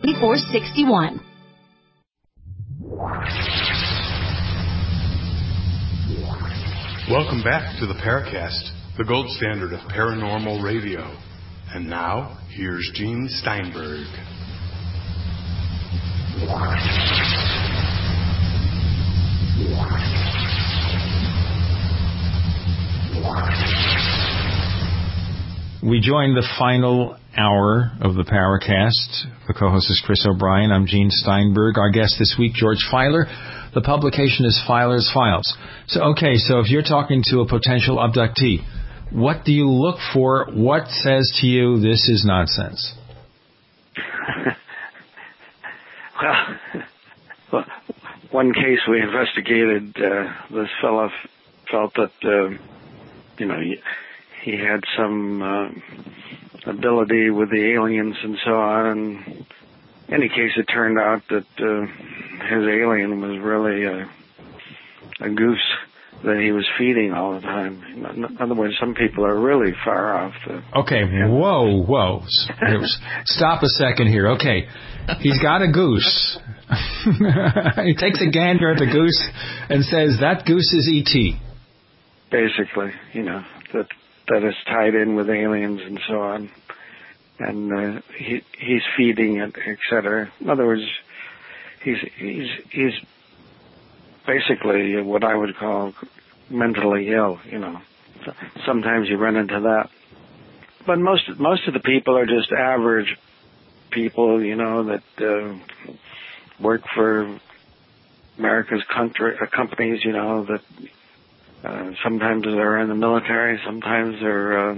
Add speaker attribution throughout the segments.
Speaker 1: 7461.
Speaker 2: Welcome back to the Paracast, the gold standard of paranormal radio. And now, here's Gene Steinberg.
Speaker 3: We join the final hour of the Paracast. The co-host is Chris O'Brien. I'm Gene Steinberg. Our guest this week, George Filer. The publication is Filer's Files. So if you're talking to a potential abductee, what do you look for? What says to you, this is nonsense?
Speaker 4: Well, one case we investigated, this fellow felt that, he had some ability with the aliens and so on. And in any case, it turned out that his alien was really a goose that he was feeding all the time. In other words, some people are really far off.
Speaker 3: Okay, whoa. Stop a second here. Okay, he's got a goose. He takes a gander at the goose and says, that goose is E.T.
Speaker 4: Basically, that is tied in with aliens and so on. And he's feeding it, etc. In other words, he's basically what I would call mentally ill. Sometimes you run into that, but most of the people are just average people, that work for America's companies. That sometimes they're in the military, sometimes they're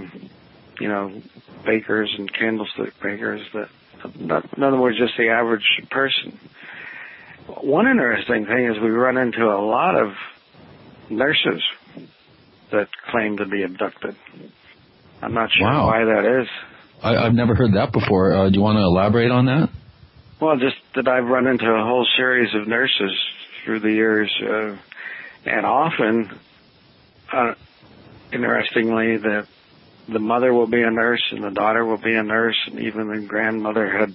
Speaker 4: bakers and candlestick bakers. In other words, just the average person. One interesting thing is we run into a lot of nurses that claim to be abducted. I'm not sure why that is.
Speaker 5: I've never heard that before. Do you want to elaborate on that?
Speaker 4: Well, just that I've run into a whole series of nurses through the years, and often, interestingly, the mother will be a nurse and the daughter will be a nurse, and even the grandmother had,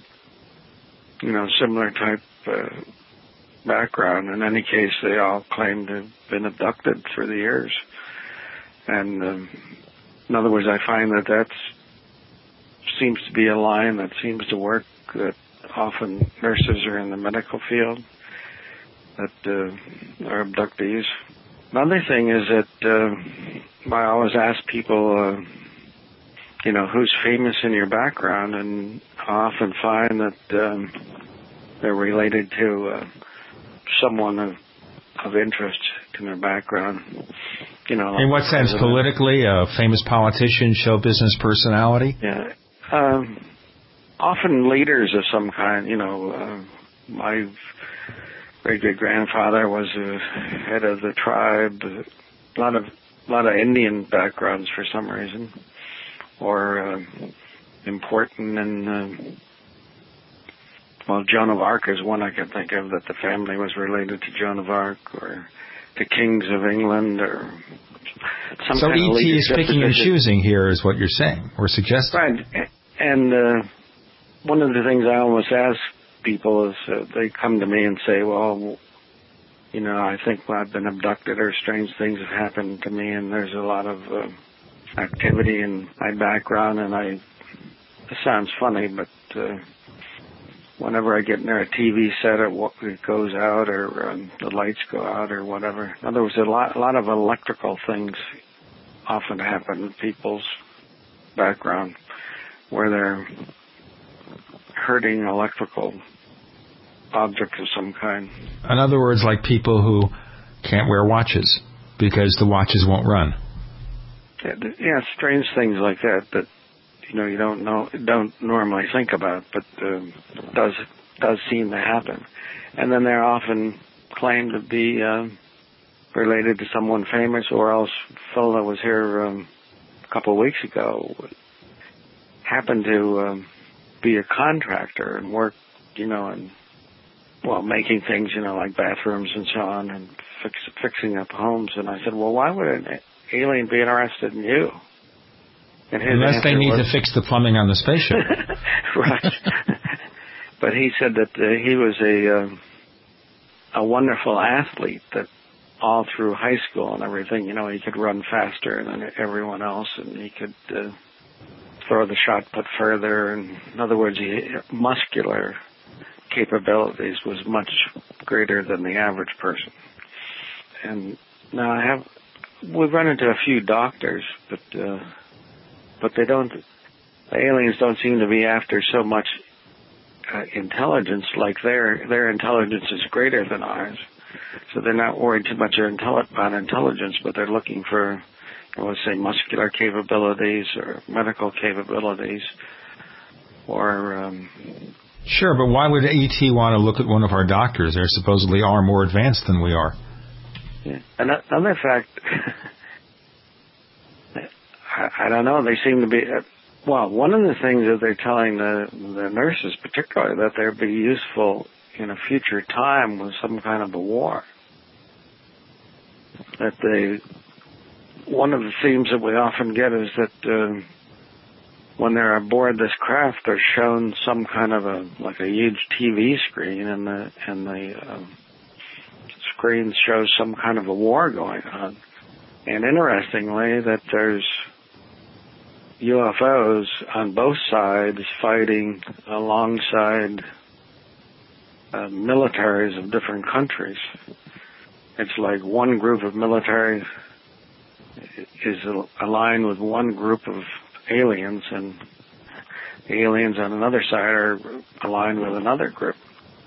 Speaker 4: similar type background. In any case, they all claim to have been abducted through the years. And in other words, I find that seems to be a line that seems to work, that often nurses are in the medical field that are abductees. Another thing is that I always ask people, who's famous in your background, and I often find that they're related to someone of interest in their background.
Speaker 3: In what sense? Politically, a famous politician, show business personality?
Speaker 4: Yeah. Often leaders of some kind. My great-great-grandfather was the head of the tribe. A lot of Indian backgrounds for some reason, or important. And Joan of Arc is one I can think of, that the family was related to Joan of Arc, or the kings of England, or some
Speaker 3: so
Speaker 4: kind of
Speaker 3: E.T. is picking and choosing here, is what you're saying, or suggesting.
Speaker 4: Right. And one of the things I always ask people is they come to me and say, well, I think I've been abducted, or strange things have happened to me, and there's a lot of activity in my background, and it sounds funny, but whenever I get near a TV set, it goes out, or the lights go out, or whatever. In other words, a lot of electrical things often happen in people's background, where they're hurting electrical objects of some kind.
Speaker 3: In other words, like people who can't wear watches because the watches won't run.
Speaker 4: Yeah, strange things like that you don't normally think about, but does seem to happen. And then they're often claimed to be related to someone famous, or else a fellow that was here a couple of weeks ago happened to be a contractor and work, making things, like bathrooms and so on, and fixing up homes. And I said, well, why would an alien be interested in you? And
Speaker 3: unless they need to fix the plumbing on the spaceship.
Speaker 4: Right. But he said that he was a wonderful athlete, that all through high school and everything, he could run faster than everyone else, and he could throw the shot put further. And in other words, muscular capabilities was much greater than the average person. And now we've run into a few doctors, but the aliens don't seem to be after so much intelligence. Like their intelligence is greater than ours, so they're not worried too much about intelligence, but they're looking for, let's say, muscular capabilities or medical capabilities, or
Speaker 3: Sure, but why would ET want to look at one of our doctors? They supposedly are more advanced than we are.
Speaker 4: Yeah. Another fact, I don't know, they seem to be, one of the things that they're telling the nurses particularly, that they'd be useful in a future time with some kind of a war. One of the themes that we often get is that when they're aboard this craft, they're shown some kind of a huge TV screen, and the screen shows some kind of a war going on. And interestingly, that there's UFOs on both sides fighting alongside militaries of different countries. It's like one group of military is aligned with one group of aliens, and the aliens on another side are aligned with another group.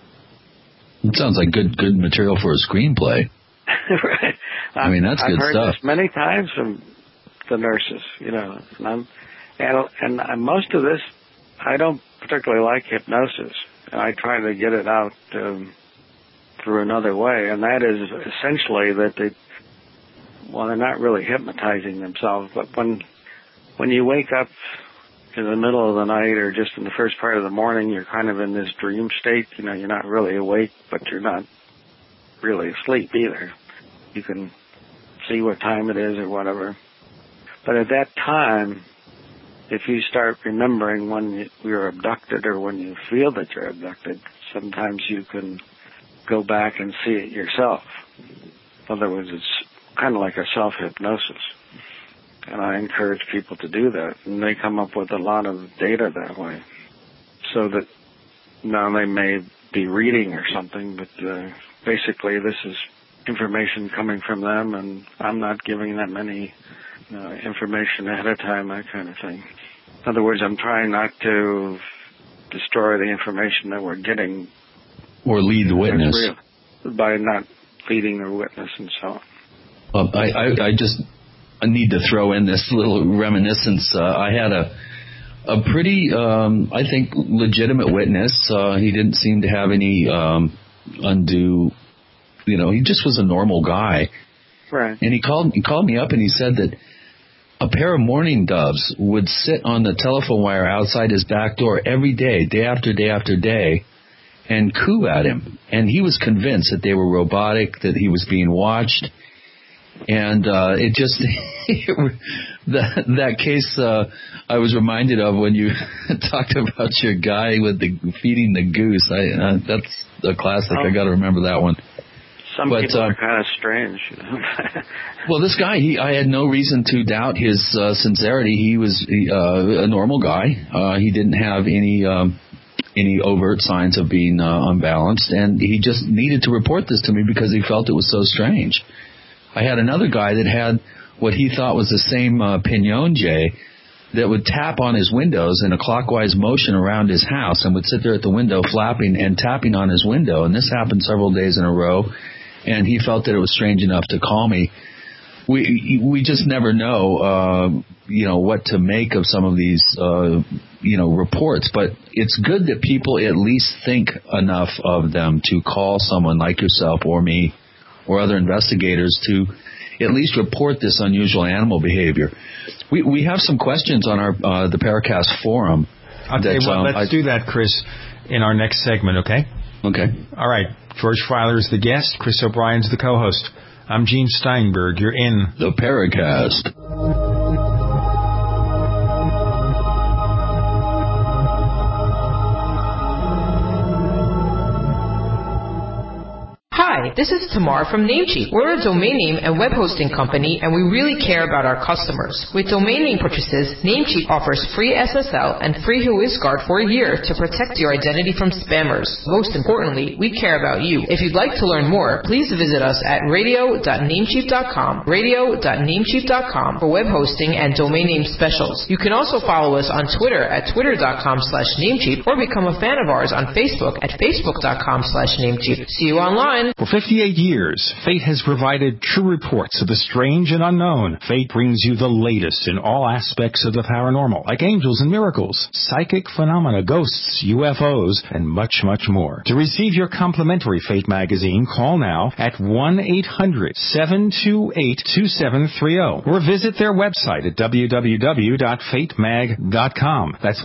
Speaker 5: It sounds like good material for a screenplay.
Speaker 4: Right.
Speaker 5: I mean, that's good stuff.
Speaker 4: I've heard this many times from the nurses, and most of this, I don't particularly like hypnosis. I try to get it out through another way, and that is essentially that they're not really hypnotizing themselves, but when you wake up in the middle of the night or just in the first part of the morning, you're kind of in this dream state. You're not really awake, but you're not really asleep either. You can see what time it is or whatever. But at that time, if you start remembering when you're abducted or when you feel that you're abducted, sometimes you can go back and see it yourself. In other words, it's kind of like a self-hypnosis. And I encourage people to do that. And they come up with a lot of data that way. So that now they may be reading or something, but basically this is information coming from them, and I'm not giving them any information ahead of time, that kind of thing. In other words, I'm trying not to destroy the information that we're getting.
Speaker 5: Or lead the witness.
Speaker 4: By not leading the witness and so on.
Speaker 5: Well, I need to throw in this little reminiscence. I had a pretty, I think, legitimate witness. He didn't seem to have any undue, he just was a normal guy.
Speaker 4: Right.
Speaker 5: And he called me up and he said that a pair of mourning doves would sit on the telephone wire outside his back door every day, day after day after day, and coo at him. And he was convinced that they were robotic, that he was being watched. And it just that case I was reminded of when you talked about your guy with feeding the goose. That's a classic. I got to remember that one.
Speaker 4: Some people are kind of strange.
Speaker 5: Well, this guy, I had no reason to doubt his sincerity. He was a normal guy. He didn't have any overt signs of being unbalanced, and he just needed to report this to me because he felt it was so strange. I had another guy that had what he thought was the same Pignon Jay that would tap on his windows in a clockwise motion around his house and would sit there at the window flapping and tapping on his window. And this happened several days in a row, and he felt that it was strange enough to call me. We just never know, what to make of some of these, reports. But it's good that people at least think enough of them to call someone like yourself or me or other investigators to at least report this unusual animal behavior. We have some questions on our the Paracast forum.
Speaker 3: Okay, let's do that, Chris, in our next segment, okay?
Speaker 5: Okay.
Speaker 3: All right. George Filer's the guest. Chris O'Brien's the co-host. I'm Gene Steinberg. You're in
Speaker 5: the Paracast.
Speaker 1: Hi, this is Tamar from Namecheap. We're a domain name and web hosting company, and we really care about our customers. With domain name purchases, Namecheap offers free SSL and free WhoisGuard for a year to protect your identity from spammers. Most importantly, we care about you. If you'd like to learn more, please visit us at radio.namecheap.com, radio.namecheap.com for web hosting and domain name specials. You can also follow us on Twitter at twitter.com/Namecheap or become a fan of ours on Facebook at facebook.com/Namecheap. See you online.
Speaker 3: For 58 years, Fate has provided true reports of the strange and unknown. Fate brings you the latest in all aspects of the paranormal, like angels and miracles, psychic phenomena, ghosts, UFOs, and much, much more. To receive your complimentary Fate magazine, call now at 1-800-728-2730 or visit their website at www.fatemag.com. That's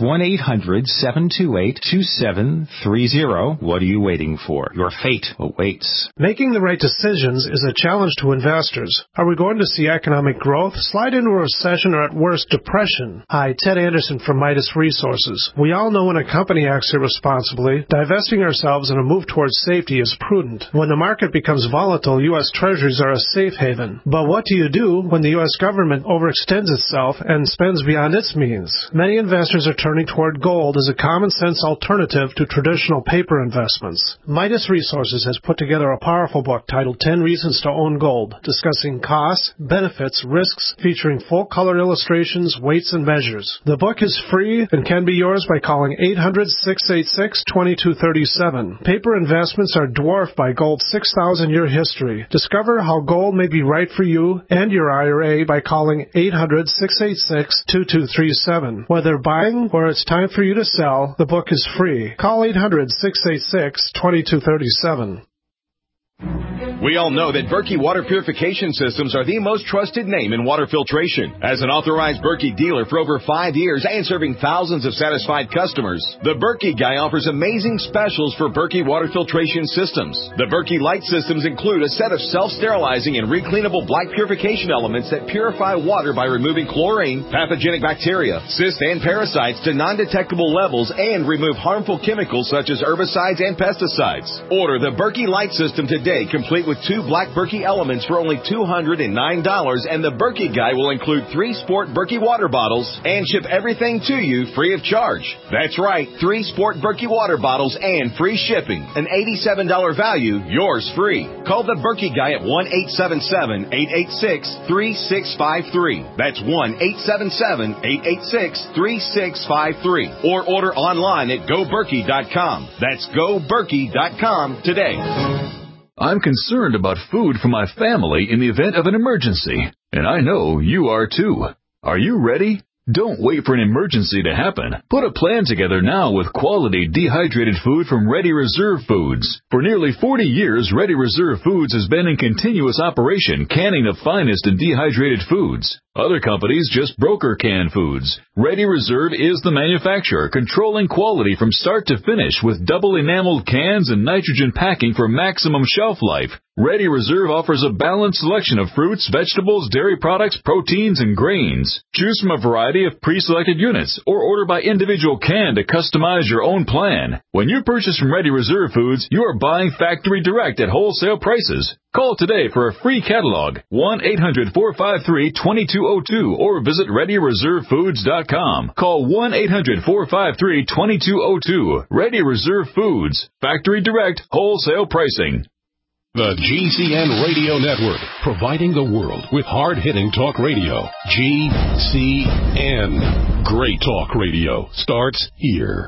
Speaker 3: 1-800-728-2730. What are you waiting for? Your fate awaits.
Speaker 6: Making the right decisions is a challenge to investors. Are we going to see economic growth, slide into a recession, or at worst, depression? Hi, Ted Anderson from Midas Resources. We all know when a company acts irresponsibly, divesting ourselves in a move towards safety is prudent. When the market becomes volatile, U.S. Treasuries are a safe haven. But what do you do when the U.S. government overextends itself and spends beyond its means? Many investors are turning toward gold as a common-sense alternative to traditional paper investments. Midas Resources has put together a powerful book titled 10 Reasons to Own Gold, discussing costs, benefits, risks, featuring full-color illustrations, weights, and measures. The book is free and can be yours by calling 800-686-2237. Paper investments are dwarfed by gold's 6,000-year history. Discover how gold may be right for you and your IRA by calling 800-686-2237. Whether buying or it's time for you to sell, the book is free. Call 800-686-2237.
Speaker 7: We all know that Berkey Water Purification Systems are the most trusted name in water filtration. As an authorized Berkey dealer for over 5 years and serving thousands of satisfied customers, the Berkey Guy offers amazing specials for Berkey Water Filtration Systems. The Berkey Light Systems include a set of self-sterilizing and recleanable black purification elements that purify water by removing chlorine, pathogenic bacteria, cysts, and parasites to non-detectable levels and remove harmful chemicals such as herbicides and pesticides. Order the Berkey Light System today, complete with 2 black Berkey elements for only $209, and the Berkey Guy will include 3 Sport Berkey water bottles and ship everything to you free of charge. That's right, 3 Sport Berkey water bottles and free shipping. An $87 value, yours free. Call the Berkey Guy at 1-877-886-3653. That's 1-877-886-3653. Or order online at GoBerkey.com. That's GoBerkey.com today.
Speaker 8: I'm concerned about food for my family in the event of an emergency, and I know you are too. Are you ready? Don't wait for an emergency to happen. Put a plan together now with quality dehydrated food from Ready Reserve Foods. For nearly 40 years, Ready Reserve Foods has been in continuous operation, canning the finest in dehydrated foods. Other companies just broker canned foods. Ready Reserve is the manufacturer, controlling quality from start to finish with double enameled cans and nitrogen packing for maximum shelf life. Ready Reserve offers a balanced selection of fruits, vegetables, dairy products, proteins, and grains. Choose from a variety of pre-selected units or order by individual can to customize your own plan. When you purchase from Ready Reserve Foods, you are buying factory direct at wholesale prices. Call today for a free catalog, 1-800-453-2202, or visit ReadyReserveFoods.com. Call 1-800-453-2202. Ready Reserve Foods, factory direct, wholesale pricing.
Speaker 9: The GCN Radio Network, providing the world with hard-hitting talk radio. GCN. Great talk radio starts here.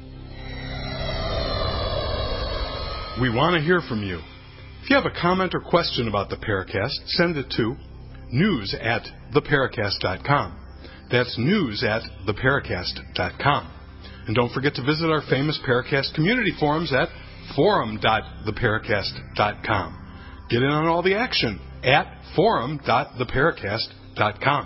Speaker 2: We want to hear from you. If you have a comment or question about the Paracast, send it to news@theparacast.com. That's news@theparacast.com. And don't forget to visit our famous Paracast community forums at forum.theparacast.com. Get in on all the action at forum.theparacast.com.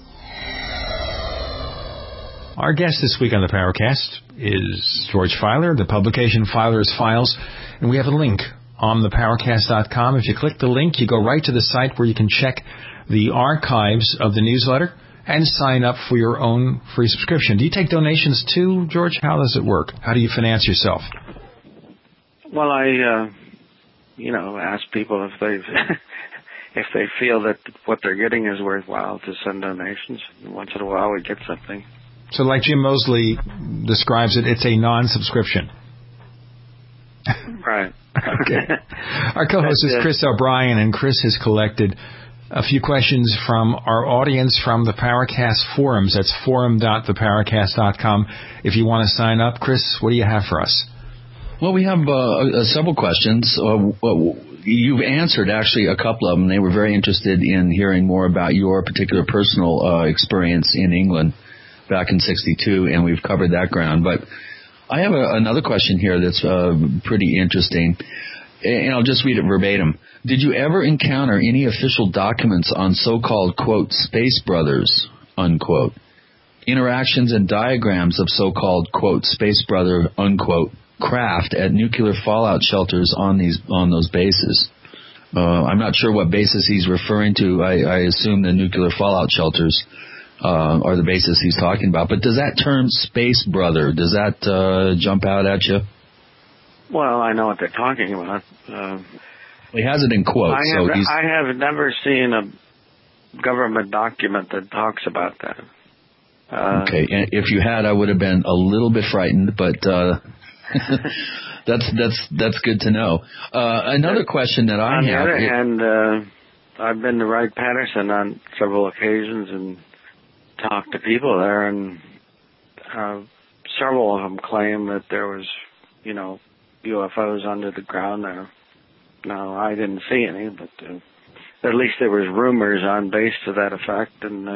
Speaker 3: Our guest this week on the Paracast is George Filer, the publication Filer's Files, and we have a link on theparacast.com. If you click the link, you go right to the site where you can check the archives of the newsletter and sign up for your own free subscription. Do you take donations too, George? How does it work? How do you finance yourself?
Speaker 4: Well, ask people if they if they feel that what they're getting is worthwhile to send donations. Once in a while we get something.
Speaker 3: So like Jim Mosley describes it, it's a non-subscription.
Speaker 4: Right.
Speaker 3: Okay. Our co-host is Chris O'Brien, and Chris has collected a few questions from our audience from the Paracast forums. That's forum.theparacast.com. If you want to sign up, Chris, what do you have for us?
Speaker 5: Well, we have several questions. You've answered actually a couple of them. They were very interested in hearing more about your particular personal experience in England back in '62, and we've covered that ground. But I have another question here that's pretty interesting, and I'll just read it verbatim. Did you ever encounter any official documents on so-called, quote, space brothers, unquote, interactions and diagrams of so-called, quote, space brother, unquote, craft at nuclear fallout shelters on those bases? I'm not sure what bases he's referring to. I assume the nuclear fallout shelters are the bases he's talking about. But does that term space brother, does that jump out at you?
Speaker 4: Well, I know what they're talking about.
Speaker 5: He has it in quotes.
Speaker 4: I have never seen a government document that talks about that.
Speaker 5: Okay, and if you had, I would have been a little bit frightened, but that's good to know. Another question that I have.
Speaker 4: On the other hand, I've been to Wright-Patterson on several occasions and talked to people there, and several of them claim that there was, UFOs under the ground there. No, I didn't see any, but at least there was rumors on base to that effect. And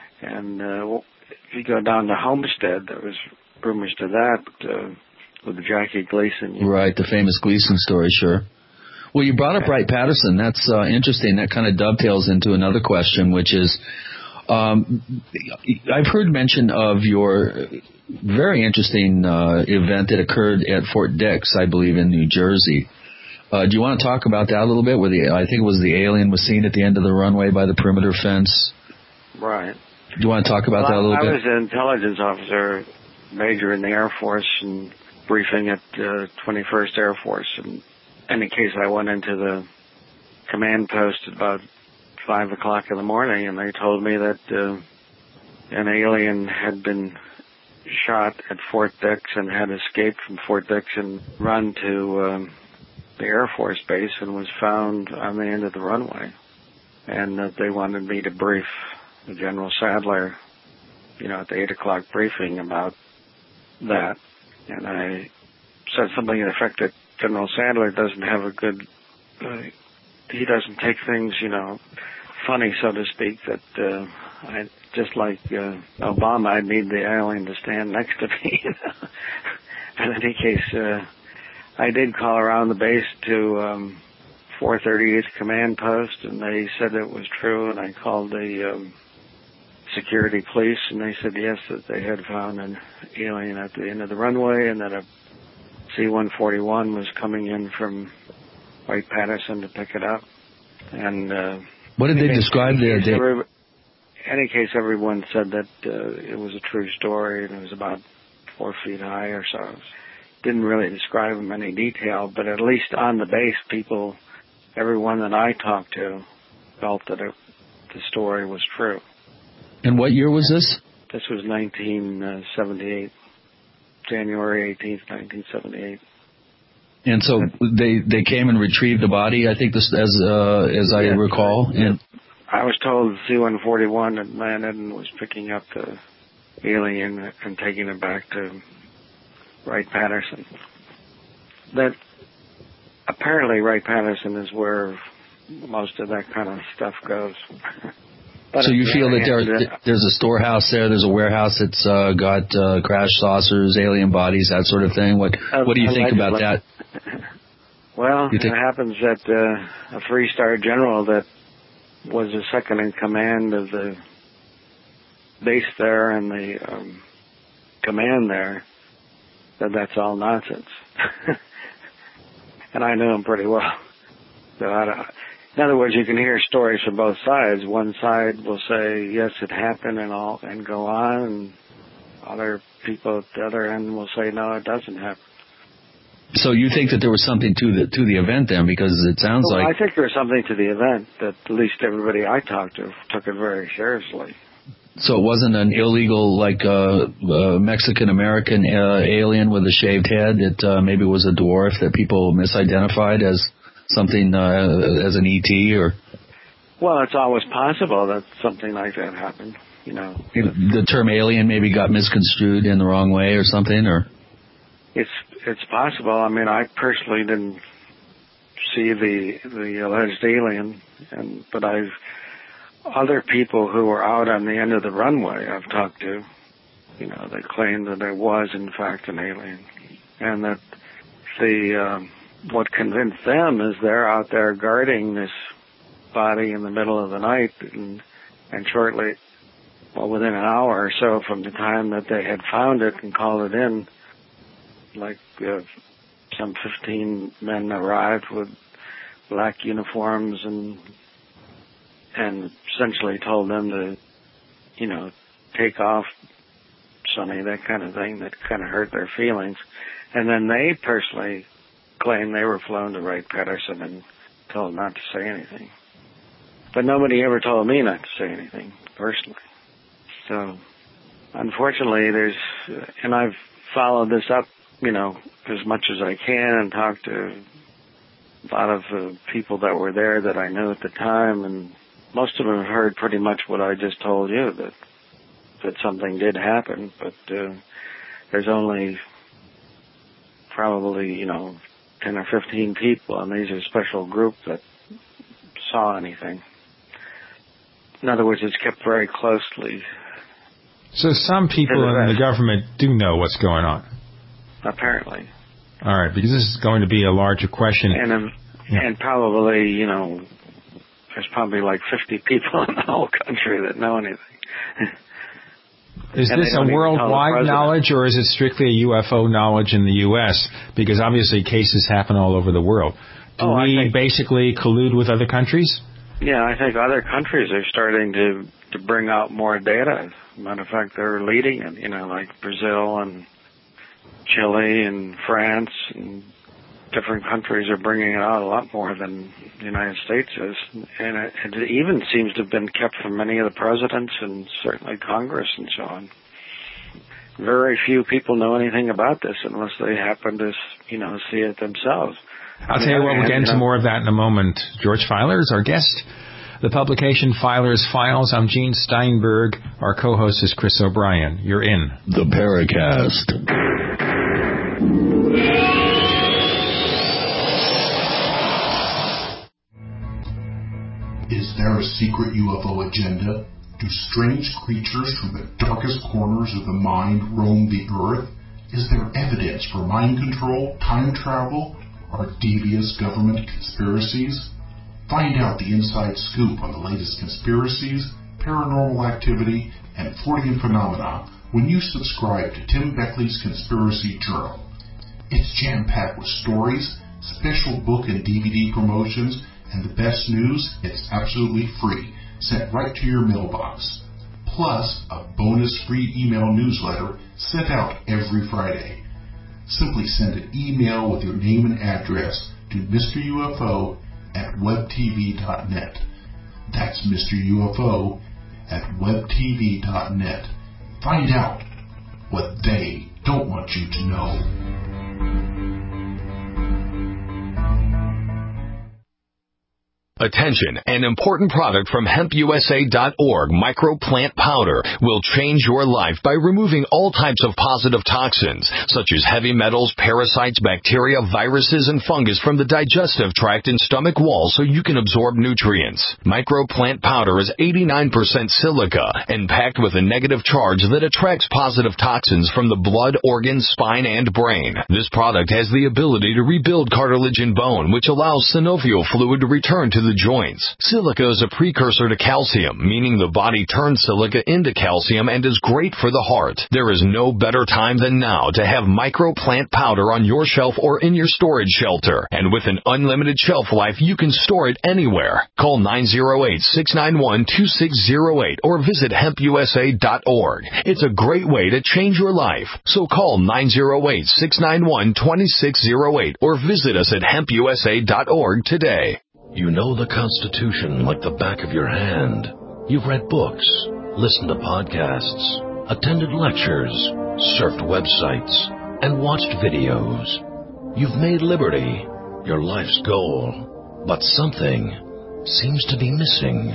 Speaker 4: if you go down to Homestead, there was rumors to that with Jackie Gleason.
Speaker 5: Right, the famous Gleason story, sure. Well, you brought up Wright-Patterson. That's interesting. That kind of dovetails into another question, which is, I've heard mention of your very interesting event that occurred at Fort Dix, I believe, in New Jersey. Do you want to talk about that a little bit? Where I think it was the alien was seen at the end of the runway by the perimeter fence.
Speaker 4: Right.
Speaker 5: Do you want to talk about that a little bit?
Speaker 4: I was an intelligence officer, major in the Air Force, and briefing at 21st Air Force. And in any case, I went into the command post at about 5 o'clock in the morning, and they told me that an alien had been shot at Fort Dix and had escaped from Fort Dix and run to the Air Force Base and was found on the end of the runway. And that they wanted me to brief General Sadler, at the 8 o'clock briefing about that. And I said something in effect that General Sadler doesn't have a good, he doesn't take things, funny, so to speak, that I just like Obama, I need the alien to stand next to me. In any case, I did call around the base to 438th Command Post, and they said it was true, and I called the security police, and they said yes, that they had found an alien at the end of the runway, and that a C-141 was coming in from Wright-Patterson to pick it up. And
Speaker 5: what did they describe there?
Speaker 4: In any case, everyone said that it was a true story, and it was about 4 feet high or so. Didn't really describe them in any detail, but at least on the base, everyone that I talked to felt that the story was true.
Speaker 5: And what year was this?
Speaker 4: This was 1978, January 18th, 1978.
Speaker 5: And so they came and retrieved the body, I think, as I recall.
Speaker 4: And I was told the C-141 had landed and was picking up the alien and taking it back to Wright-Patterson. That apparently Wright-Patterson is where most of that kind of stuff goes. But
Speaker 5: so you feel that there's a storehouse there, there's a warehouse that's got crash saucers, alien bodies, that sort of thing. What do you think about that?
Speaker 4: Well, it happens that a three-star general that was the second in command of the base there and the command there said that's all nonsense. And I knew him pretty well. So in other words, you can hear stories from both sides. One side will say, yes, it happened and go on, and other people at the other end will say, no, it doesn't happen.
Speaker 5: So you think that there was something to the event then, because it sounds like...
Speaker 4: I think there was something to the event that at least everybody I talked to took it very seriously.
Speaker 5: So it wasn't an illegal, like, Mexican-American alien with a shaved head that maybe was a dwarf that people misidentified as something, as an ET, or...
Speaker 4: Well, it's always possible that something like that happened, you know.
Speaker 5: The term alien maybe got misconstrued in the wrong way or something, or...
Speaker 4: It's possible. I mean, I personally didn't see the alleged alien, but other people who were out on the end of the runway I've talked to, you know, they claimed that there was in fact an alien, and that what convinced them is they're out there guarding this body in the middle of the night, and shortly, within an hour or so from the time that they had found it and called it in, like some 15 men arrived with black uniforms and essentially told them to, you know, take off, Sonny, that kind of thing, that kind of hurt their feelings. And then they personally claimed they were flown to Wright-Patterson and told not to say anything. But nobody ever told me not to say anything, personally. So, unfortunately, and I've followed this up, you know, as much as I can, and talked to a lot of people that were there that I knew at the time, and most of them have heard pretty much what I just told you, that something did happen, but there's only probably, you know, 10 or 15 people, and these are a special group that saw anything. In other words, it's kept very closely.
Speaker 3: So some people in the government do know what's going on.
Speaker 4: Apparently.
Speaker 3: All right, because this is going to be a larger question.
Speaker 4: And probably, you know, there's probably like 50 people in the whole country that know anything.
Speaker 3: Is this a worldwide knowledge, or is it strictly a UFO knowledge in the U.S.? Because obviously cases happen all over the world. Do we basically collude with other countries?
Speaker 4: Yeah, I think other countries are starting to bring out more data. Matter of fact, they're leading it, you know, like Brazil and Chile and France and different countries are bringing it out a lot more than the United States is. And it even seems to have been kept from many of the presidents and certainly Congress and so on. Very few people know anything about this unless they happen to, you know, see it themselves.
Speaker 3: I'll tell you what, we'll get into more of that in a moment. George Filer is our guest. The publication Filer's Files. I'm Gene Steinberg. Our co-host is Chris O'Brien. You're in
Speaker 5: the Paracast.
Speaker 10: Is there a secret UFO agenda? Do strange creatures from the darkest corners of the mind roam the Earth? Is there evidence for mind control, time travel, or devious government conspiracies? Find out the inside scoop on the latest conspiracies, paranormal activity, and Fortean phenomena when you subscribe to Tim Beckley's Conspiracy Journal. It's jam-packed with stories, special book and DVD promotions, and the best news, it's absolutely free, sent right to your mailbox. Plus, a bonus free email newsletter sent out every Friday. Simply send an email with your name and address to Mr. UFO at webtv.net. That's Mr. UFO at webtv.net. Find out what they don't want you to know.
Speaker 7: Attention, an important product from hempusa.org, microplant powder, will change your life by removing all types of positive toxins, such as heavy metals, parasites, bacteria, viruses, and fungus from the digestive tract and stomach wall so you can absorb nutrients. Microplant powder is 89% silica and packed with a negative charge that attracts positive toxins from the blood, organs, spine, and brain. This product has the ability to rebuild cartilage and bone, which allows synovial fluid to return to the the joints. Silica is a precursor to calcium, meaning the body turns silica into calcium and is great for the heart. There is no better time than now to have microplant powder on your shelf or in your storage shelter. And with an unlimited shelf life, you can store it anywhere. Call 908-691-2608 or visit hempusa.org. It's a great way to change your life. So call 908-691-2608 or visit us at hempusa.org today.
Speaker 11: You know the Constitution like the back of your hand. You've read books, listened to podcasts, attended lectures, surfed websites, and watched videos. You've made liberty your life's goal, but something seems to be missing.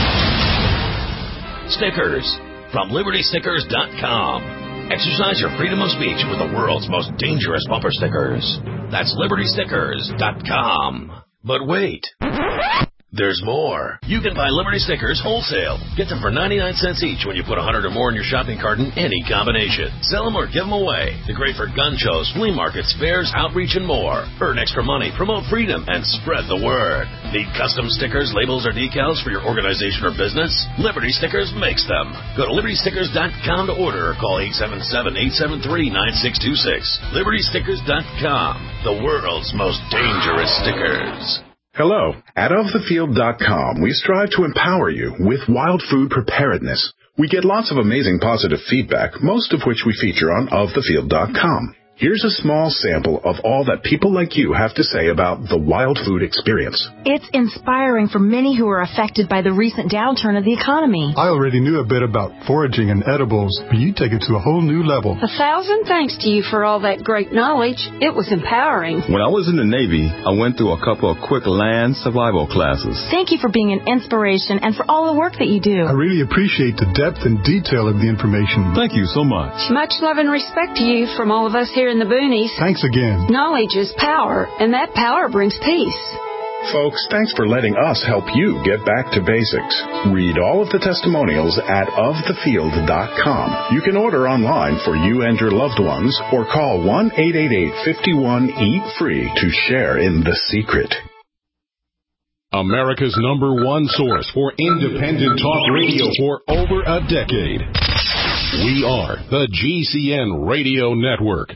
Speaker 11: Stickers from LibertyStickers.com. Exercise your freedom of speech with the world's most dangerous bumper stickers. That's LibertyStickers.com. But wait, there's more. You can buy Liberty Stickers wholesale. Get them for 99 cents each when you put 100 or more in your shopping cart in any combination. Sell them or give them away. They're great for gun shows, flea markets, fairs, outreach, and more. Earn extra money, promote freedom, and spread the word. Need custom stickers, labels, or decals for your organization or business? Liberty Stickers makes them. Go to LibertyStickers.com to order or call 877-873-9626. LibertyStickers.com, the world's most dangerous stickers.
Speaker 12: Hello. At OfTheField.com, we strive to empower you with wild food preparedness. We get lots of amazing positive feedback, most of which we feature on OfTheField.com. Here's a small sample of all that people like you have to say about the wild food experience.
Speaker 13: It's inspiring for many who are affected by the recent downturn of the economy.
Speaker 14: I already knew a bit about foraging and edibles, but you take it to a whole new level.
Speaker 15: 1,000 thanks to you for all that great knowledge. It was empowering.
Speaker 16: When I was in the Navy, I went through a couple of quick land survival classes.
Speaker 13: Thank you for being an inspiration and for all the work that you do.
Speaker 14: I really appreciate the depth and detail of the information.
Speaker 16: Thank you so much.
Speaker 15: Much love and respect to you from all of us here in the boonies.
Speaker 14: Thanks again.
Speaker 15: Knowledge is power, and that power brings peace.
Speaker 12: Folks, thanks for letting us help you get back to basics. Read all of the testimonials at ofthefield.com. You can order online for you and your loved ones or call 1-888-51-EAT-FREE to share in the secret.
Speaker 9: America's #1 source for independent talk radio for over a decade. We are the GCN Radio Network.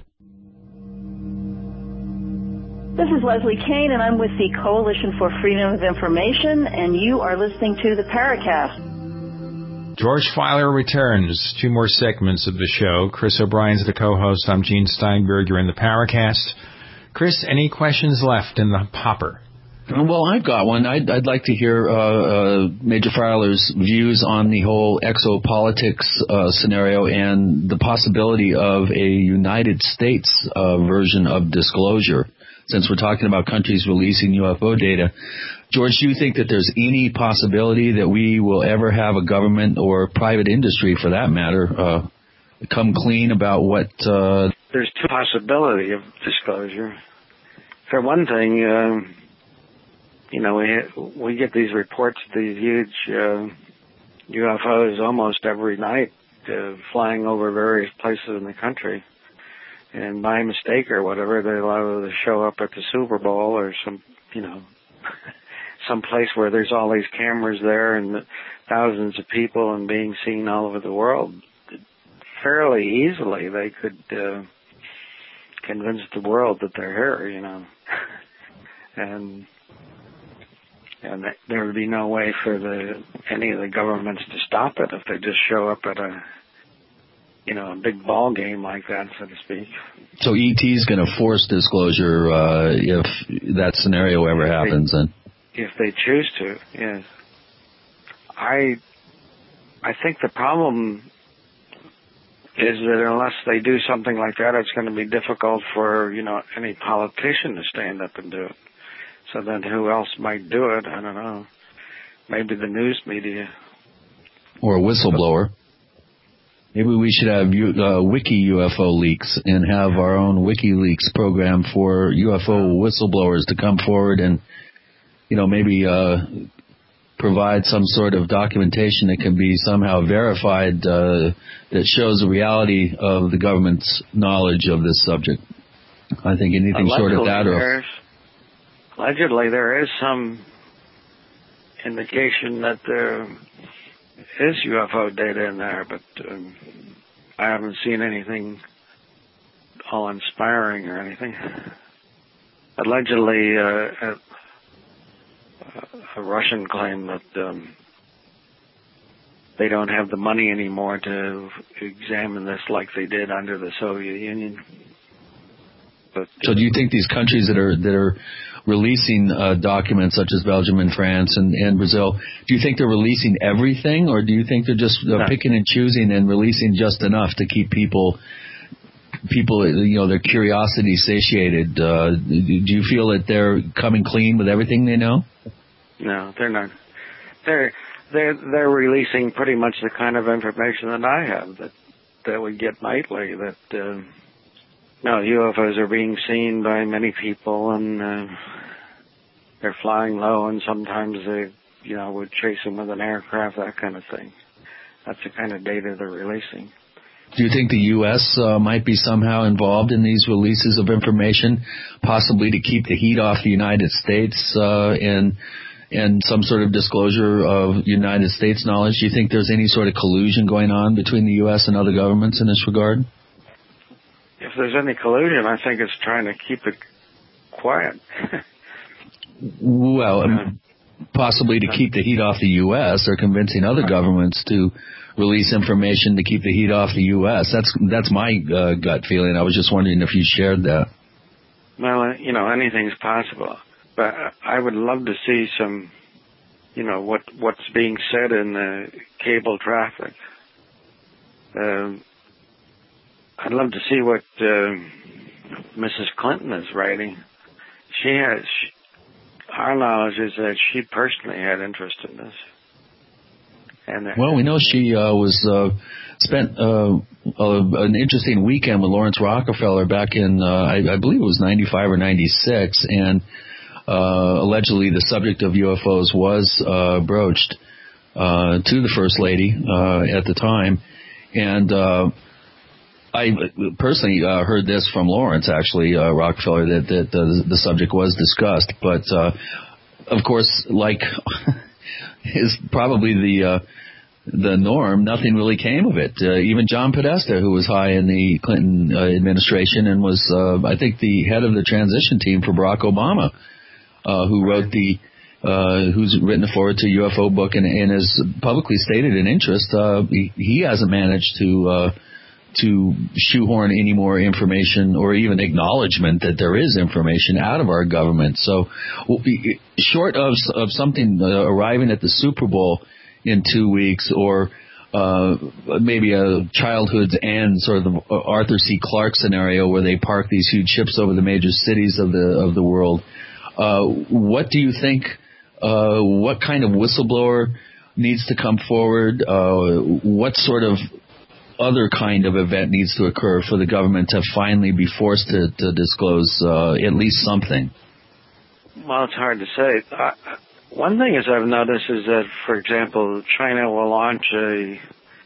Speaker 17: This is Leslie Kane, and I'm with the Coalition for Freedom of Information, and you are listening to the Paracast.
Speaker 3: George Filer returns. 2 more segments of the show. Chris O'Brien's the co-host. I'm Gene Steinberg. You're in the Paracast. Chris, any questions left in the hopper?
Speaker 5: Well, I've got one. I'd like to hear Major Filer's views on the whole exopolitics scenario and the possibility of a United States version of disclosure. Since we're talking about countries releasing UFO data, George, do you think that there's any possibility that we will ever have a government or private industry, for that matter, come clean about what...
Speaker 4: There's 2 possibilities of disclosure. For one thing, we get these reports of these huge UFOs almost every night flying over various places in the country. And by mistake or whatever, they allow them to show up at the Super Bowl or some place where there's all these cameras there and thousands of people and being seen all over the world. Fairly easily, they could convince the world that they're here, and there would be no way for any of the governments to stop it if they just show up at a big ball game like that, so to speak.
Speaker 5: So ET's going to force disclosure if that scenario ever happens, then?
Speaker 4: If they choose to, yes. I think the problem is that unless they do something like that, it's going to be difficult for, any politician to stand up and do it. So then who else might do it? I don't know. Maybe the news media.
Speaker 5: Or a whistleblower. Maybe we should have Wiki UFO leaks and have our own WikiLeaks program for UFO whistleblowers to come forward and, maybe provide some sort of documentation that can be somehow verified that shows the reality of the government's knowledge of this subject. I think anything short of that.
Speaker 4: Allegedly, there is some indication that there is UFO data in there, but I haven't seen anything all inspiring or anything. Allegedly, a Russian claimed that they don't have the money anymore to examine this like they did under the Soviet Union. But,
Speaker 5: so do you think these countries that are releasing documents such as Belgium and France and Brazil, do you think they're releasing everything, or do you think they're just picking and choosing and releasing just enough to keep people, their curiosity satiated? Do you feel that they're coming clean with everything they know? No,
Speaker 4: they're not. They're releasing pretty much the kind of information that I have that we get nightly. That UFOs are being seen by many people, and they're flying low, and sometimes they, would chase them with an aircraft, that kind of thing. That's the kind of data they're releasing.
Speaker 5: Do you think the U.S. Might be somehow involved in these releases of information, possibly to keep the heat off the United States and some sort of disclosure of United States knowledge? Do you think there's any sort of collusion going on between the U.S. and other governments in this regard?
Speaker 4: If there's any collusion, I think it's trying to keep it quiet.
Speaker 5: Well, possibly to keep the heat off the U.S. They're convincing other governments to release information to keep the heat off the U.S. That's my gut feeling. I was just wondering if you shared that.
Speaker 4: Well, anything's possible. But I would love to see some, what's being said in the cable traffic. I'd love to see what Mrs. Clinton is writing. Our knowledge is that she personally had interest in this.
Speaker 5: Well, we know she spent an interesting weekend with Lawrence Rockefeller back in, I believe it was 95 or 96, and allegedly the subject of UFOs was broached to the First Lady at the time. And I personally heard this from Lawrence, actually, Rockefeller, that the subject was discussed. But, of course, like is probably the norm, nothing really came of it. Even John Podesta, who was high in the Clinton administration and was, I think, the head of the transition team for Barack Obama, who wrote who's written a forward to UFO book and has publicly stated an interest. He hasn't managed to shoehorn any more information or even acknowledgement that there is information out of our government. So, short of something arriving at the Super Bowl in 2 weeks, or maybe a childhood's end sort of Arthur C. Clarke scenario where they park these huge ships over the major cities of the world. What do you think? What kind of whistleblower needs to come forward? What sort of other kind of event needs to occur for the government to finally be forced to disclose at least something?
Speaker 4: Well, it's hard to say. One thing is I've noticed is that, for example, China will launch a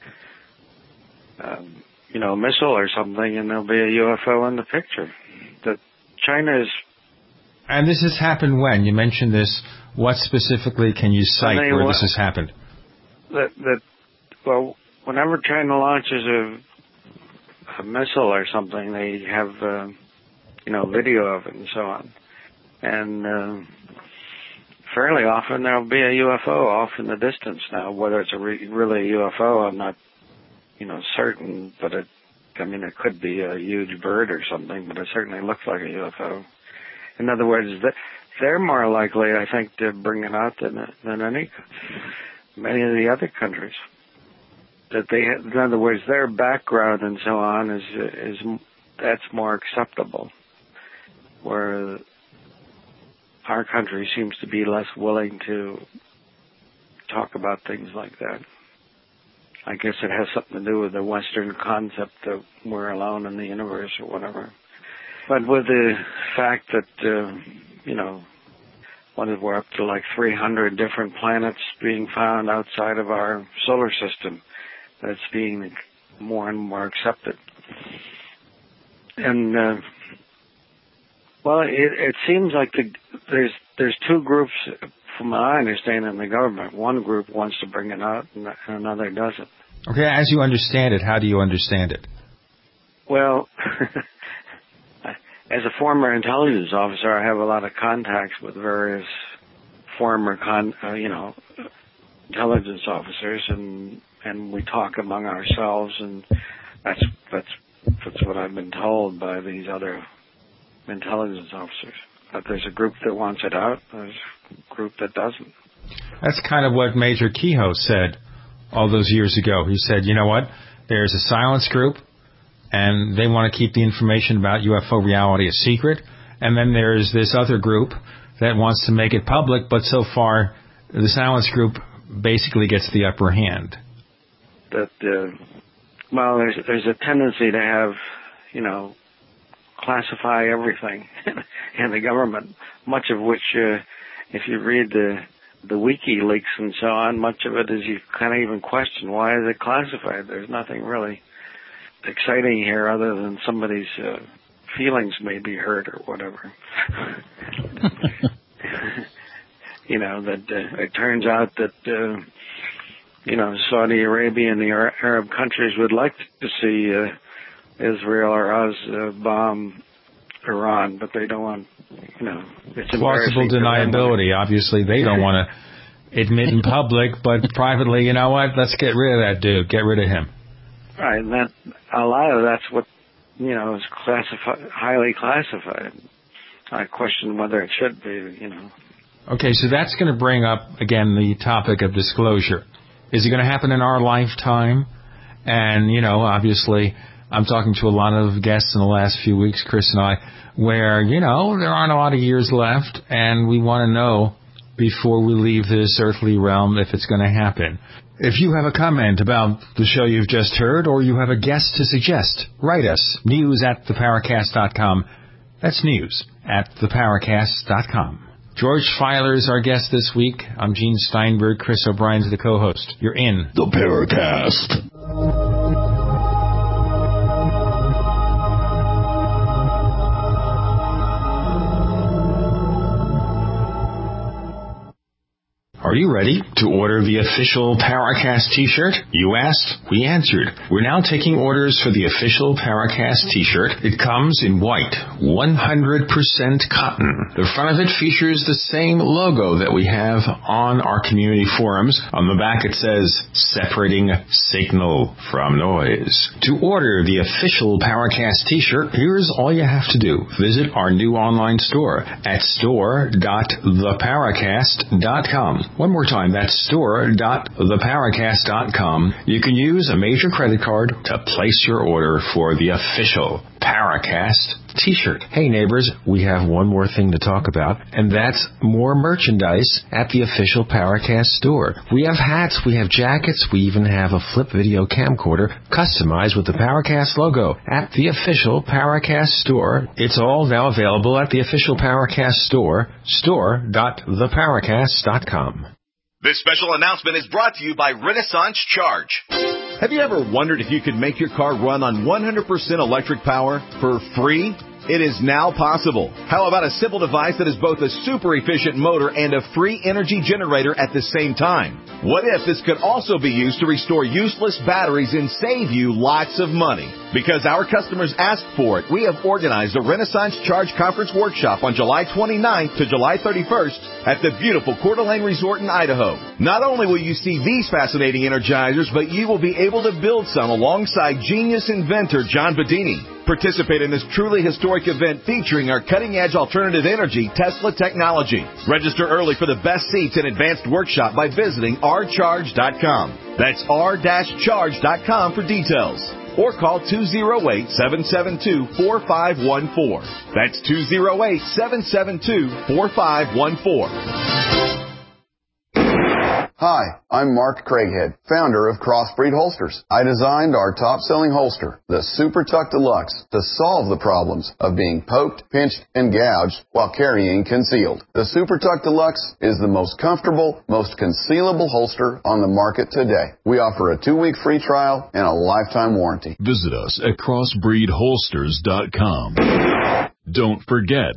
Speaker 4: missile or something, and there'll be a UFO in the picture. That China is.
Speaker 3: And this has happened when? You mentioned this. What specifically can you cite where this has happened?
Speaker 4: Well, whenever China launches a missile or something, they have, video of it and so on. And fairly often there'll be a UFO off in the distance. Now, whether it's really a UFO, I'm not, certain, but it could be a huge bird or something, but it certainly looks like a UFO. In other words, they're more likely, I think, to bring it out than many of the other countries. That in other words, their background and so on is that's more acceptable, where our country seems to be less willing to talk about things like that. I guess it has something to do with the Western concept that we're alone in the universe or whatever. But with the fact that, we're up to like 300 different planets being found outside of our solar system, that's being more and more accepted. And, it seems like there's two groups from what I understand in the government, one group wants to bring it out and another doesn't.
Speaker 3: Okay, as you understand it, how do you understand it?
Speaker 4: Well, as a former intelligence officer, I have a lot of contacts with various former intelligence officers, and we talk among ourselves, and that's what I've been told by these other intelligence officers. That there's a group that wants it out, there's a group that doesn't.
Speaker 3: That's kind of what Major Kehoe said all those years ago. He said, you know what, there's a silence group, and they want to keep the information about UFO reality a secret, and then there's this other group that wants to make it public, but so far the silence group basically gets the upper hand.
Speaker 4: Well, there's a tendency to have, classify everything in the government, much of which, if you read the WikiLeaks and so on, much of it is you kind of even question, why is it classified? There's nothing really exciting here other than somebody's feelings may be hurt or whatever. It turns out that, Saudi Arabia and the Arab countries would like to see Israel or us bomb Iran, but they don't want, it's
Speaker 3: plausible deniability. Obviously, they don't want to admit in public, but privately, you know what? Let's get rid of that dude. Get rid of him.
Speaker 4: Right, and a lot of that's what, is highly classified. I question whether it should be,
Speaker 3: Okay, so that's going to bring up, again, the topic of disclosure. Is it going to happen in our lifetime? And, obviously, I'm talking to a lot of guests in the last few weeks, Chris and I, where, there aren't a lot of years left, and we want to know before we leave this earthly realm if it's going to happen. If you have a comment about the show you've just heard, or you have a guest to suggest, write us, news@theparacast.com. That's news@theparacast.com. George Filer is our guest this week. I'm Gene Steinberg. Chris O'Brien's the co-host. You're in
Speaker 9: The Paracast.
Speaker 3: Are you ready to order the official Paracast t-shirt? You asked, we answered. We're now taking orders for the official Paracast t-shirt. It comes in white, 100% cotton. The front of it features the same logo that we have on our community forums. On the back it says, separating signal from noise. To order the official Paracast t-shirt, here's all you have to do. Visit our new online store at store.theparacast.com. One more time, that's store.theparacast.com. You can use a major credit card to place your order for the official Paracast t-shirt. Hey neighbors, we have one more thing to talk about, and that's more merchandise at the official Paracast store. We have hats, we have jackets, we even have a flip video camcorder customized with the Paracast logo at the official Paracast store. It's all now available at the official Paracast store, store.theparacast.com.
Speaker 7: This special announcement is brought to you by Renaissance Charge. Have you ever wondered if you could make your car run on 100% electric power for free? It is now possible. How about a simple device that is both a super efficient motor and a free energy generator at the same time? What if this could also be used to restore useless batteries and save you lots of money? Because our customers asked for it, we have organized a Renaissance Charge Conference Workshop on July 29th to July 31st at the beautiful Coeur d'Alene Resort in Idaho. Not only will you see these fascinating energizers, but you will be able to build some alongside genius inventor John Bedini. Participate in this truly historic event featuring our cutting-edge alternative energy Tesla technology. Register early for the best seats and advanced workshop by visiting rcharge.com. That's r-charge.com for details. Or call 208-772-4514. That's 208-772-4514.
Speaker 18: Hi, I'm Mark Craighead, founder of Crossbreed Holsters. I designed our top-selling holster, the Super Tuck Deluxe, to solve the problems of being poked, pinched, and gouged while carrying concealed. The Super Tuck Deluxe is the most comfortable, most concealable holster on the market today. We offer a 2-week free trial and a lifetime warranty.
Speaker 8: Visit us at crossbreedholsters.com. Don't forget,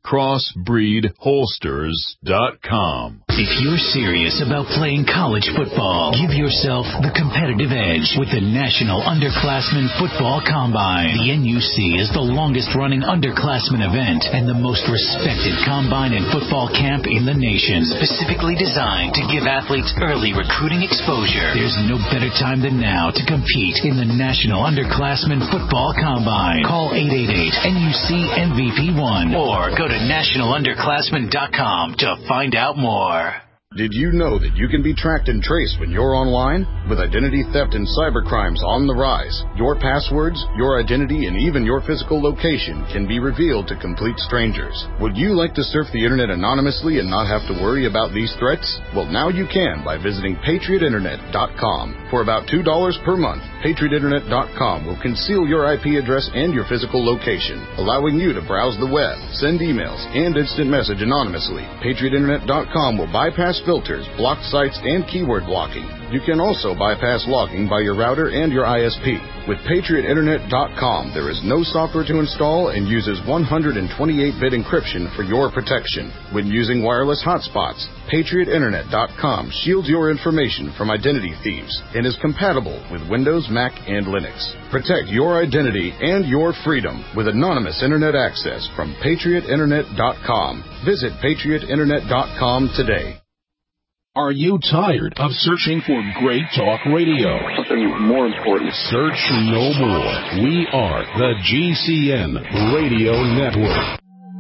Speaker 8: CrossbreedHolsters.com.
Speaker 19: If you're serious about playing college football, give yourself the competitive edge with the National Underclassmen Football Combine. The NUC is the longest-running underclassmen event and the most respected combine and football camp in the nation, specifically designed to give athletes early recruiting exposure. There's no better time than now to compete in the National Underclassmen Football Combine. Call 888-NUC-MVP1 or go to nationalunderclassmen.com to find out more.
Speaker 20: Did you know that you can be tracked and traced when you're online? With identity theft and cybercrimes on the rise, your passwords, your identity, and even your physical location can be revealed to complete strangers. Would you like to surf the internet anonymously and not have to worry about these threats? Well, now you can by visiting patriotinternet.com. For about $2 per month, patriotinternet.com will conceal your IP address and your physical location, allowing you to browse the web, send emails, and instant message anonymously. patriotinternet.com will bypass filters, blocked sites, and keyword blocking. You can also bypass logging by your router and your ISP. With PatriotInternet.com, there is no software to install and uses 128-bit encryption for your protection. When using wireless hotspots, PatriotInternet.com shields your information from identity thieves and is compatible with Windows, Mac, and Linux. Protect your identity and your freedom with anonymous Internet access from PatriotInternet.com. Visit PatriotInternet.com today.
Speaker 9: Are you tired of searching for great talk radio?
Speaker 21: Something more important.
Speaker 9: Search no more. We are the GCN Radio Network.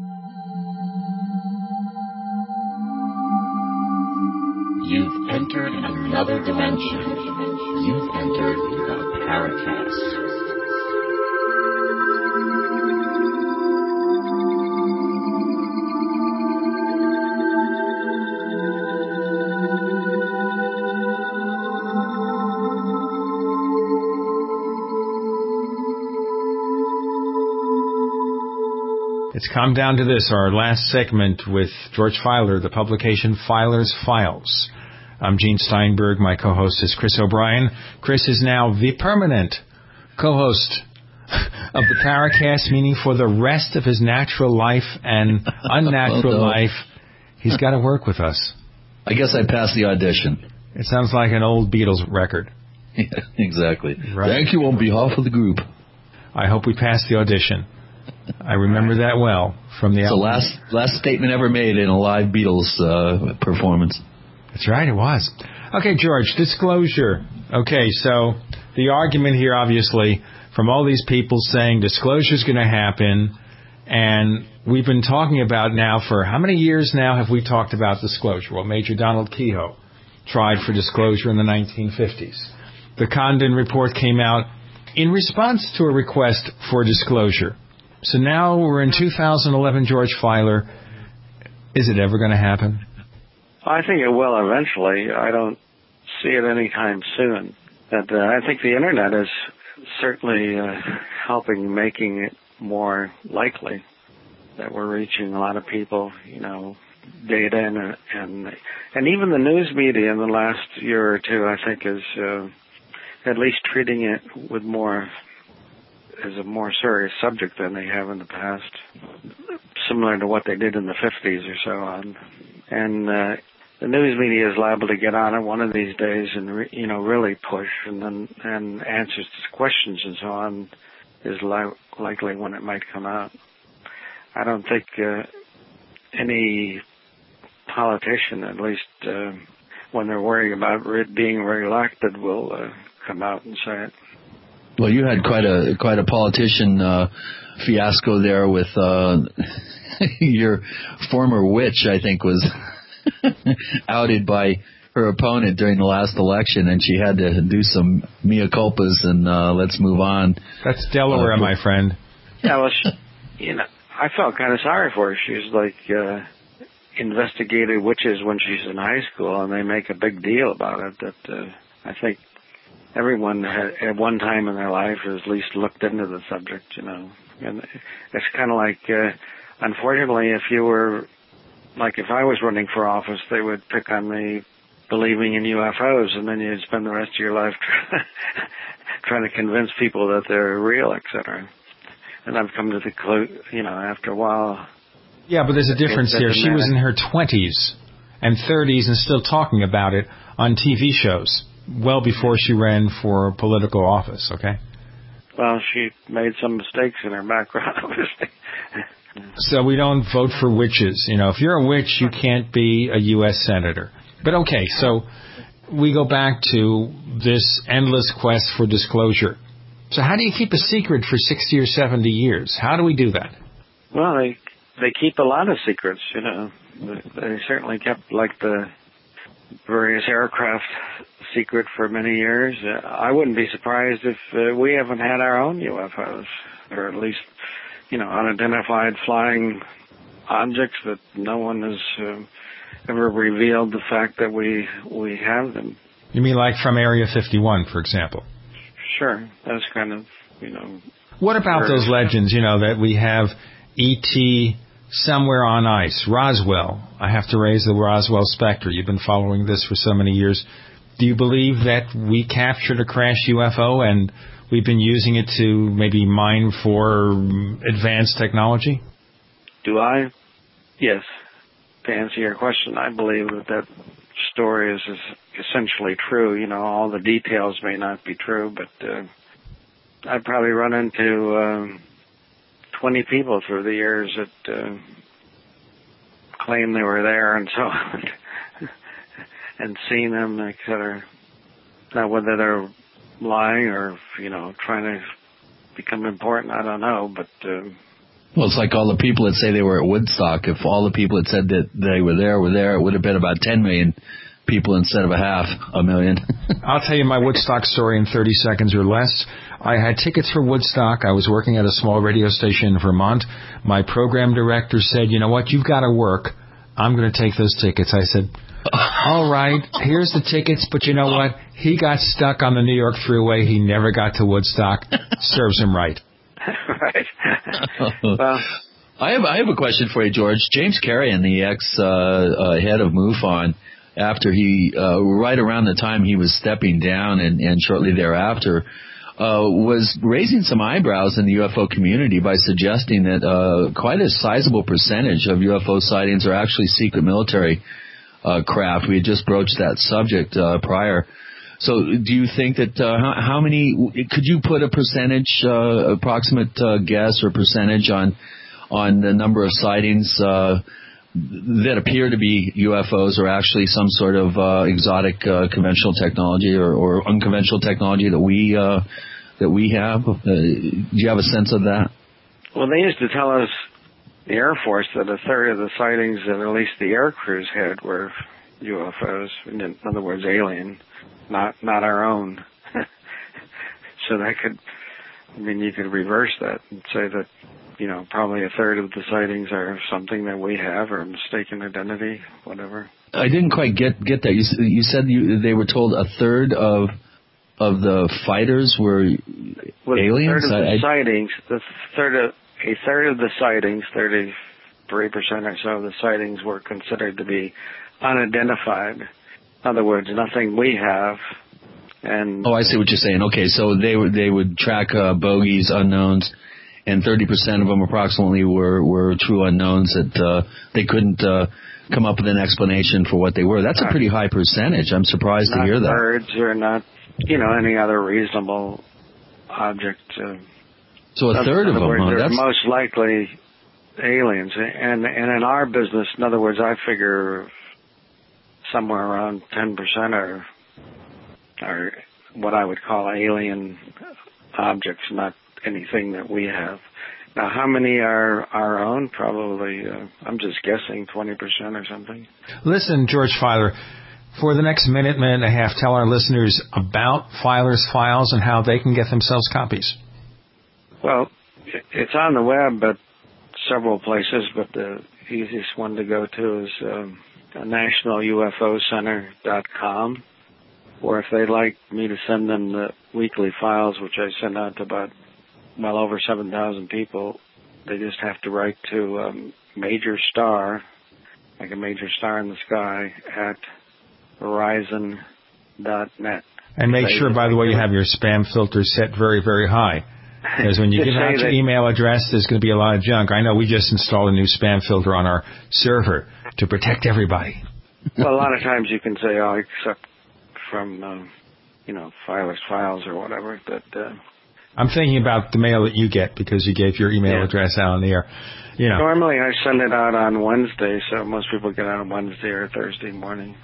Speaker 22: You've entered another dimension. You've entered the Paracast.
Speaker 3: It's come down to this, our last segment with George Filer, the publication Filer's Files. I'm Gene Steinberg. My co-host is Chris O'Brien. Chris is now the permanent co-host of the Paracast, meaning for the rest of his natural life and unnatural life, he's got to work with us.
Speaker 5: I guess I passed the audition.
Speaker 3: It sounds like an old Beatles record.
Speaker 5: Yeah, exactly.
Speaker 3: Right.
Speaker 5: Thank you on behalf of the group.
Speaker 3: I hope we passed the audition. I remember that well from the album.
Speaker 5: It's the last statement ever made in a live Beatles performance.
Speaker 3: That's right, it was. Okay, George, disclosure. Okay, so the argument here, obviously, from all these people saying disclosure's going to happen, and we've been talking about now for how many years now have we talked about disclosure? Well, Major Donald Kehoe tried for disclosure in the 1950s. The Condon report came out in response to a request for disclosure. So now we're in 2011, George Filer. Is it ever going to happen?
Speaker 4: I think it will eventually. I don't see it anytime soon. But I think the Internet is certainly helping making it more likely that we're reaching a lot of people, you know, data and even the news media in the last year or two, I think, is at least treating it with more as a more serious subject than they have in the past, similar to what they did in the 50s or so on. And the news media is liable to get on it one of these days and really push and answers to questions and so on is likely when it might come out. I don't think any politician, at least when they're worried about being reelected, will come out and say it.
Speaker 5: Well, you had quite a politician fiasco there with your former witch, I think, was outed by her opponent during the last election, and she had to do some mea culpas and let's move on.
Speaker 3: That's Delaware, my friend.
Speaker 4: Yeah, well, I felt kind of sorry for her. She's like investigated witches when she's in high school, and they make a big deal about it. That I think everyone at one time in their life has at least looked into the subject, and it's kind of like, unfortunately, if I was running for office, they would pick on me believing in UFOs, and then you'd spend the rest of your life trying to convince people that they're real, etc. And I've come to the after a while,
Speaker 3: Yeah, but there's a difference here. She was in her 20s and 30s and still talking about it on TV shows well before she ran for political office, okay?
Speaker 4: Well, she made some mistakes in her background, obviously.
Speaker 3: So we don't vote for witches. You know, if you're a witch, you can't be a U.S. senator. But okay, so we go back to this endless quest for disclosure. So how do you keep a secret for 60 or 70 years? How do we do that?
Speaker 4: Well, they keep a lot of secrets, you know. They certainly kept, like, the various aircraft secret for many years. I wouldn't be surprised if we haven't had our own UFOs, or at least, you know, unidentified flying objects that no one has ever revealed the fact that we have them.
Speaker 3: You mean like from Area 51, for example?
Speaker 4: Sure. That's kind of, you know...
Speaker 3: What about those legends, you know, that we have E.T. somewhere on ice, Roswell? I have to raise the Roswell specter. You've been following this for so many years. Do you believe that we captured a crashed UFO and we've been using it to maybe mine for advanced technology?
Speaker 4: Do I? Yes. To answer your question, I believe that story is essentially true. You know, all the details may not be true, but I've probably run into 20 people through the years that claim they were there and so on, and seen them, etc. Now, whether they're lying or, you know, trying to become important, I don't know, but...
Speaker 5: Well, it's like all the people that say they were at Woodstock. If all the people that said that they were there, it would have been about 10 million people instead of 500,000.
Speaker 3: I'll tell you my Woodstock story in 30 seconds or less. I had tickets for Woodstock. I was working at a small radio station in Vermont. My program director said, you know what, you've got to work. I'm going to take those tickets. I said, all right, here's the tickets, but you know what? He got stuck on the New York Thruway. He never got to Woodstock. Serves him right.
Speaker 4: Right. Well,
Speaker 5: I have a question for you, George. James Carrion, the ex-head of MUFON, after he, right around the time he was stepping down and shortly thereafter, was raising some eyebrows in the UFO community by suggesting that quite a sizable percentage of UFO sightings are actually secret military craft. We had just broached that subject prior. So do you think that how many, could you put a percentage, approximate guess or percentage on the number of sightings that appear to be UFOs or actually some sort of exotic conventional technology or unconventional technology that we have? Do you have a sense of that?
Speaker 4: Well, they used to tell us, the Air Force, that a third of the sightings that at least the air crews had were UFOs. In other words, alien, not our own. So that could, I mean, you could reverse that and say that, you know, probably a third of the sightings are something that we have or mistaken identity, whatever.
Speaker 5: I didn't quite get that. You said they were told a third of the fighters were aliens?
Speaker 4: A third of the sightings, a third of the sightings, 33% or so of the sightings were considered to be unidentified. In other words, nothing we have. And
Speaker 5: I see what you're saying. Okay, so they would track bogeys, unknowns, and 30% of them approximately were true unknowns that they couldn't come up with an explanation for what they were. That's a pretty high percentage. I'm surprised to hear that.
Speaker 4: Not birds or not, you know, any other reasonable object.
Speaker 5: So a third of them,
Speaker 4: they're most likely aliens. And in our business, in other words, I figure somewhere around 10% are what I would call alien objects, not anything that we have. Now, how many are our own? Probably, I'm just guessing 20% or something.
Speaker 3: Listen, George Filer, for the next minute and a half, tell our listeners about Filer's Files and how they can get themselves copies.
Speaker 4: Well, it's on the web at several places, but the easiest one to go to is nationalufocenter.com, or if they'd like me to send them the weekly files, which I send out to about well over 7,000 people, they just have to write to Major Star, like a major star in the sky, at Verizon.net.
Speaker 3: And make sure, by the way, you have your spam filter set very, very high. Because when you give out your email address, there's going to be a lot of junk. I know we just installed a new spam filter on our server to protect everybody.
Speaker 4: Well, a lot of times you can say, oh, except from, Filer's Files or whatever. But
Speaker 3: I'm thinking about the mail that you get because you gave your email address out on the air.
Speaker 4: Normally I send it out on Wednesday, so most people get out on Wednesday or Thursday morning.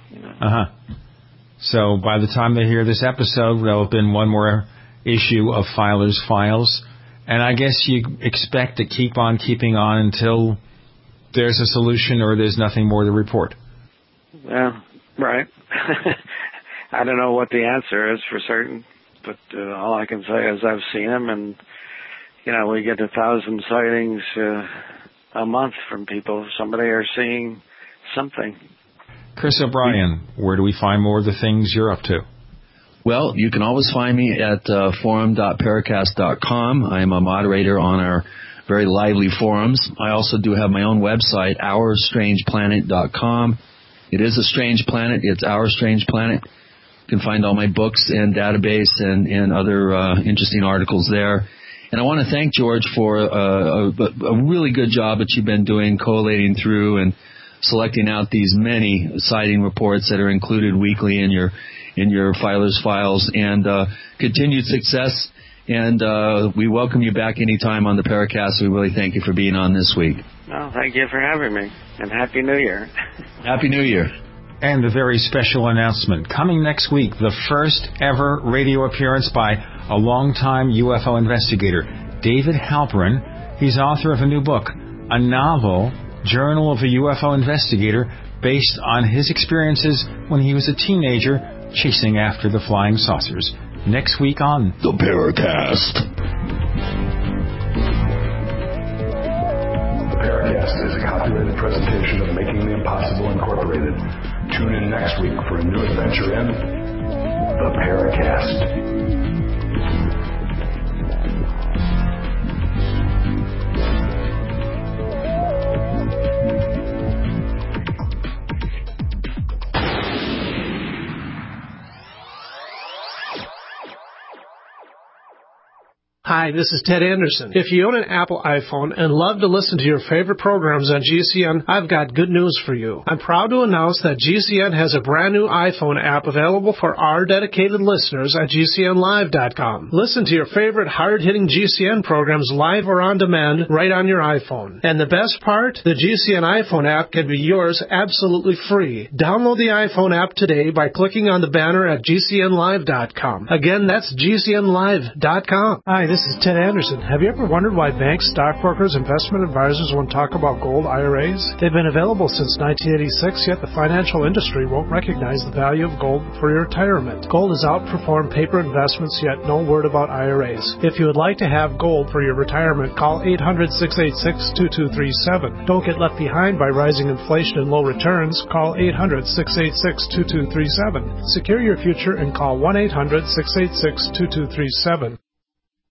Speaker 3: So by the time they hear this episode, there'll have been one more issue of Filer's Files. And I guess you expect to keep on keeping on until there's a solution or there's nothing more to report.
Speaker 4: Well, right. I don't know what the answer is for certain, but all I can say is I've seen them, and, we get 1,000 sightings a month from people. Somebody are seeing something.
Speaker 3: Chris O'Brien, where do we find more of the things you're up to?
Speaker 5: Well, you can always find me at forum.paracast.com. I am a moderator on our very lively forums. I also do have my own website, OurStrangePlanet.com. It is a strange planet. It's Our Strange Planet. You can find all my books and database and other interesting articles there. And I want to thank George for a really good job that you've been doing, collating through and selecting out these many sighting reports that are included weekly in your Filer's Files, and continued success. And we welcome you back anytime on the Paracast. We really thank you for being on this week.
Speaker 4: Well, thank you for having me, and Happy New Year.
Speaker 5: Happy New Year.
Speaker 3: And a very special announcement. Coming next week, the first ever radio appearance by a longtime UFO investigator, David Halperin. He's author of a new book, a novel, Journal of a UFO Investigator, based on his experiences when he was a teenager chasing after the flying saucers. Next week on
Speaker 11: The Paracast.
Speaker 1: The Paracast is a copyrighted presentation of Making the Impossible Incorporated. Tune in next week for a new adventure in The Paracast.
Speaker 6: Hi, this is Ted Anderson. If you own an Apple iPhone and love to listen to your favorite programs on GCN, I've got good news for you. I'm proud to announce that GCN has a brand new iPhone app available for our dedicated listeners at GCNlive.com. Listen to your favorite hard-hitting GCN programs live or on demand right on your iPhone. And the best part? The GCN iPhone app can be yours absolutely free. Download the iPhone app today by clicking on the banner at GCNlive.com. Again, that's GCNlive.com. Hi, this is Ted Anderson. Have you ever wondered why banks, stockbrokers, investment advisors won't talk about gold IRAs? They've been available since 1986, yet the financial industry won't recognize the value of gold for your retirement. Gold has outperformed paper investments, yet no word about IRAs. If you would like to have gold for your retirement, call 800-686-2237. Don't get left behind by rising inflation and low returns. Call 800-686-2237. Secure your future and call 1-800-686-2237.